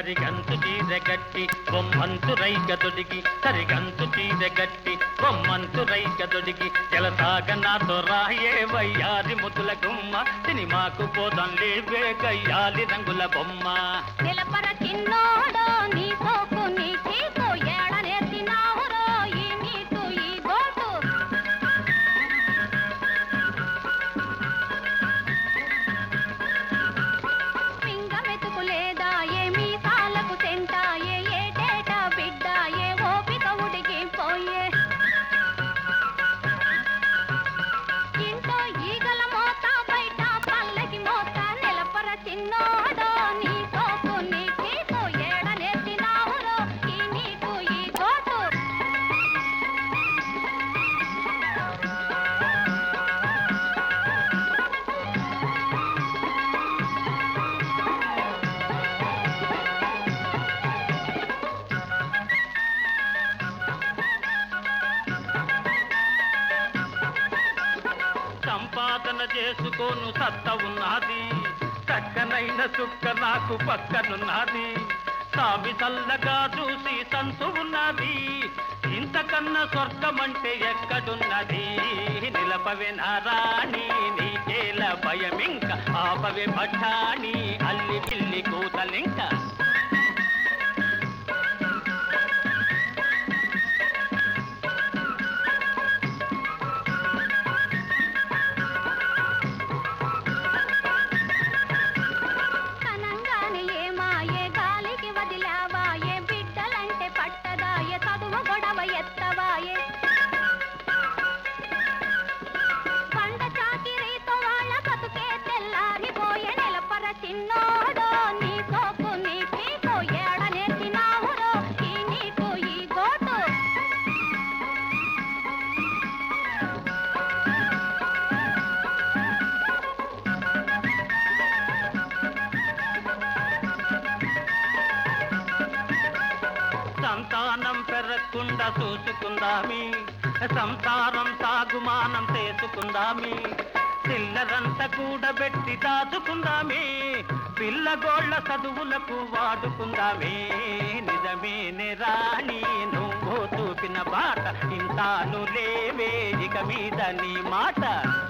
సరిగంతు చీరగట్టి బొమ్మంతు రైక తొడిగి సరిగంతు చీరగట్టి బొమ్మంతు రైక తొడిగి జలసాగ నాతో రాయే వయ్యారి ముద్దుల గుమ్మ సినిమాకు పోదాం లేవే గయ్యాలి రంగుల బొమ్మ నిలపర చిన్నోడో నీ సోకు నీ చీకు ఏడ నేర్చినావురో ఈ నీకు ఈ గోటు పింగమెతుకు లేదా ఏమీ సాలకు సెంట ఏటేట బిడ్డ ఏ ఓపిక ఉడిగిపోయే ఇంట్లో ఈగల మోత బయట పల్లకి మోత నిలపర చిన్నోడో నీ సోకు నీ చీకు ఏడ నేర్చినావురో ఈ నీకు ఈ గోటు సంపాదన చేసుకోను సత్త ఉన్నది చక్కనైన చుక్క నాకు పక్కనున్నది సామి చల్లగా చూసి సంతు ఉన్నది ఇంతకన్నా స్వర్గమంటే ఎక్కడున్నది నిలపవే నారాణి నీకేల భయమింక ఆపవే పఠాని అల్లి పిల్లి కూతలింక కనంగానే ఏమాయే గాలికి వదిలావాయే బిడ్డలంటే పట్టదాయే చదువు గొడవ ఎత్తవాయే పంట చాకిరీతో వాళ్ళ బతుకే తెల్లారిపోయే నిలపర చిన్నోడో నీ సోకు నీ పీకు ఏడ నేర్చినావురో ఈ నీకు ఈ గోటు సంతానం పెరగకుండా చూసుకుందామి సంసారం సాగుమానం చేసుకుందామి చిల్లరంతా కూడబెట్టి దాచుకుందామి పిల్లగోళ్ళ చదువులకు వాడుకుందామే నిజమేనే రాణి నువ్వు చూపిన బాట ఇంతాను లేవే ఇక మీద నీ మాట